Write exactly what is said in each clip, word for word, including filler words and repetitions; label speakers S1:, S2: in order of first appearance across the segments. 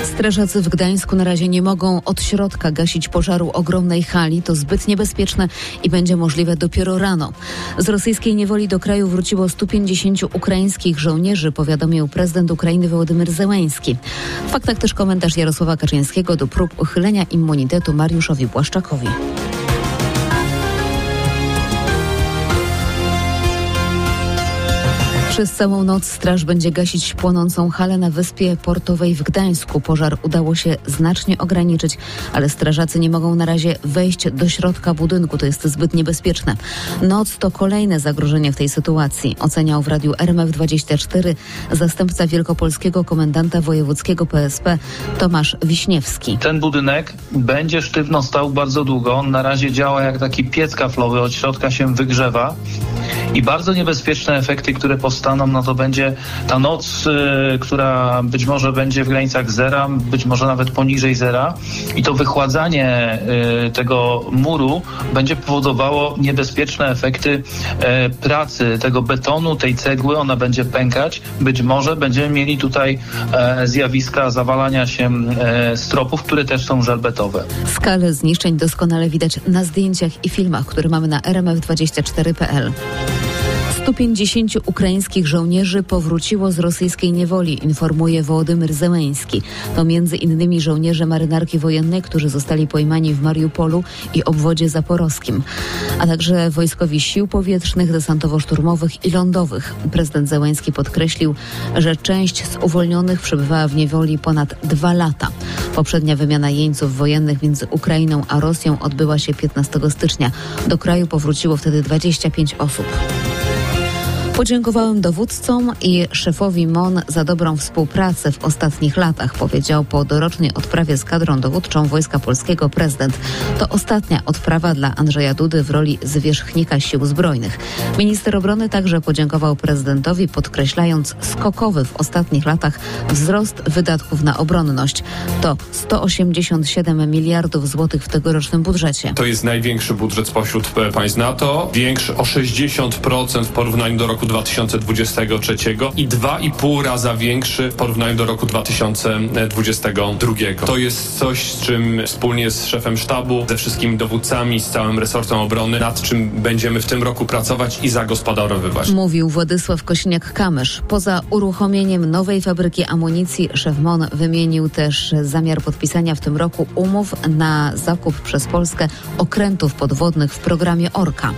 S1: Strażacy w Gdańsku na razie nie mogą od środka gasić pożaru ogromnej hali. To zbyt niebezpieczne i będzie możliwe dopiero rano. Z rosyjskiej niewoli do kraju wróciło stu pięćdziesięciu ukraińskich żołnierzy, powiadomił prezydent Ukrainy Wołodymyr Zełenski. W faktach też komentarz Jarosława Kaczyńskiego do prób uchylenia immunitetu Mariuszowi Błaszczakowi. Przez całą noc straż będzie gasić płonącą halę na wyspie portowej w Gdańsku. Pożar udało się znacznie ograniczyć, ale strażacy nie mogą na razie wejść do środka budynku. To jest zbyt niebezpieczne. Noc to kolejne zagrożenie w tej sytuacji, oceniał w radiu R M F dwadzieścia cztery zastępca wielkopolskiego komendanta wojewódzkiego P S P Tomasz Wiśniewski.
S2: Ten budynek będzie sztywno stał bardzo długo. On na razie działa jak taki piec kaflowy, od środka się wygrzewa i bardzo niebezpieczne efekty, które powstaną, no to będzie ta noc, y, która być może będzie w granicach zera, być może nawet poniżej zera i to wychładzanie y, tego muru będzie powodowało niebezpieczne efekty y, pracy tego betonu, tej cegły, ona będzie pękać. Być może będziemy mieli tutaj y, zjawiska zawalania się y, stropów, które też są żelbetowe.
S1: Skalę zniszczeń doskonale widać na zdjęciach i filmach, które mamy na R M F dwadzieścia cztery kropka p l. stu pięćdziesięciu ukraińskich żołnierzy powróciło z rosyjskiej niewoli, informuje Wołodymyr Zełenski. To między innymi żołnierze marynarki wojennej, którzy zostali pojmani w Mariupolu i obwodzie zaporowskim, a także wojskowi sił powietrznych, desantowo-szturmowych i lądowych. Prezydent Zełenski podkreślił, że część z uwolnionych przebywała w niewoli ponad dwa lata. Poprzednia wymiana jeńców wojennych między Ukrainą a Rosją odbyła się piętnastego stycznia. Do kraju powróciło wtedy dwadzieścia pięć osób. Podziękowałem dowódcom i szefowi M O N za dobrą współpracę w ostatnich latach, powiedział po dorocznej odprawie z kadrą dowódczą Wojska Polskiego prezydent. To ostatnia odprawa dla Andrzeja Dudy w roli zwierzchnika Sił Zbrojnych. Minister obrony także podziękował prezydentowi, podkreślając skokowy w ostatnich latach wzrost wydatków na obronność. To sto osiemdziesiąt siedem miliardów złotych w tegorocznym budżecie.
S3: To jest największy budżet spośród państw NATO, większy o sześćdziesiąt procent w porównaniu do roku dwa tysiące dwudziestego trzeciego i dwa i pół raza większy w porównaniu do roku dwa tysiące dwudziestego drugiego. To jest coś, z czym wspólnie z szefem sztabu, ze wszystkimi dowódcami, z całym resortem obrony, nad czym będziemy w tym roku pracować i zagospodarowywać.
S1: Mówił Władysław Kosiniak-Kamysz. Poza uruchomieniem nowej fabryki amunicji szef M O N wymienił też zamiar podpisania w tym roku umów na zakup przez Polskę okrętów podwodnych w programie Orka.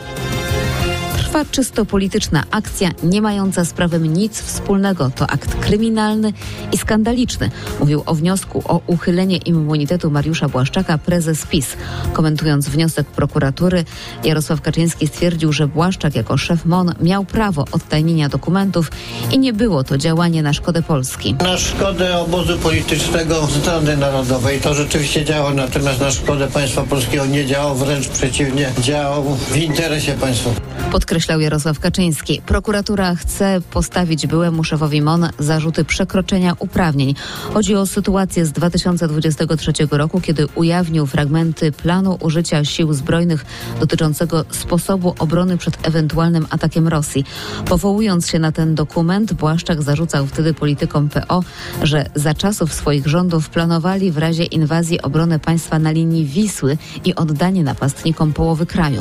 S1: Trwa czysto polityczna akcja, nie mająca z prawem nic wspólnego. To akt kryminalny i skandaliczny. Mówił o wniosku o uchylenie immunitetu Mariusza Błaszczaka prezes PiS. Komentując wniosek prokuratury, Jarosław Kaczyński stwierdził, że Błaszczak jako szef M O N miał prawo odtajnienia dokumentów i nie było to działanie na szkodę Polski.
S4: Na szkodę obozu politycznego Strony Narodowej to rzeczywiście działo, natomiast na szkodę państwa polskiego nie działo, wręcz przeciwnie, działał w interesie państwa.
S1: Podkreślał Jarosław Kaczyński. Prokuratura chce postawić byłemu szefowi M O N zarzuty przekroczenia uprawnień. Chodzi o sytuację z dwa tysiące dwudziestego trzeciego roku, kiedy ujawnił fragmenty planu użycia sił zbrojnych dotyczącego sposobu obrony przed ewentualnym atakiem Rosji. Powołując się na ten dokument, Błaszczak zarzucał wtedy politykom P O, że za czasów swoich rządów planowali w razie inwazji obronę państwa na linii Wisły i oddanie napastnikom połowy kraju.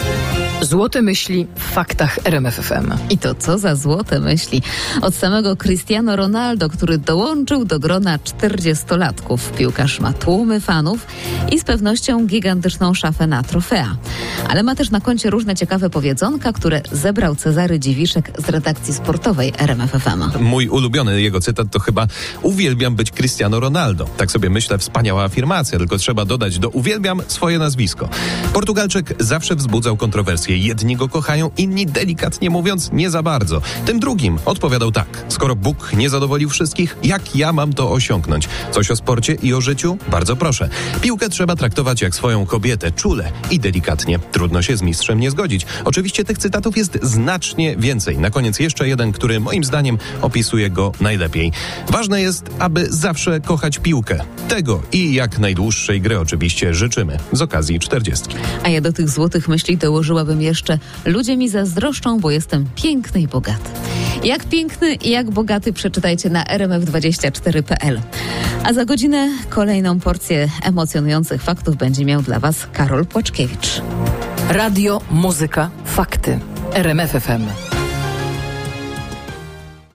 S5: Złote myśli w faktach R M F F M.
S1: I to co za złote myśli. Od samego Cristiano Ronaldo, który dołączył do grona czterdziestolatków. Piłkarz ma tłumy fanów i z pewnością gigantyczną szafę na trofea. Ale ma też na koncie różne ciekawe powiedzonka, które zebrał Cezary Dziwiszek z redakcji sportowej R M F F M.
S6: Mój ulubiony jego cytat to chyba: uwielbiam być Cristiano Ronaldo. Tak sobie myślę, wspaniała afirmacja, tylko trzeba dodać do uwielbiam swoje nazwisko. Portugalczyk zawsze wzbudzał kontrowersje. Jedni go kochają, inni delikatnie mówiąc nie za bardzo. Tym drugim odpowiadał tak: skoro Bóg nie zadowolił wszystkich, jak ja mam to osiągnąć? Coś o sporcie i o życiu? Bardzo proszę. Piłkę trzeba traktować jak swoją kobietę, czule i delikatnie. Trudno się z mistrzem nie zgodzić. Oczywiście tych cytatów jest znacznie więcej. Na koniec jeszcze jeden, który moim zdaniem opisuje go najlepiej. Ważne jest, aby zawsze kochać piłkę. Tego i jak najdłuższej gry oczywiście życzymy z okazji czterdziestki.
S1: A ja do tych złotych myśli dołożyłabym jeszcze: ludzie mi zazdroszczą, bo jestem piękny i bogaty. Jak piękny i jak bogaty przeczytajcie na R M F dwadzieścia cztery kropka p l. A za godzinę kolejną porcję emocjonujących faktów będzie miał dla Was Karol Płaczkiewicz.
S5: Radio, muzyka, fakty. R M F F M.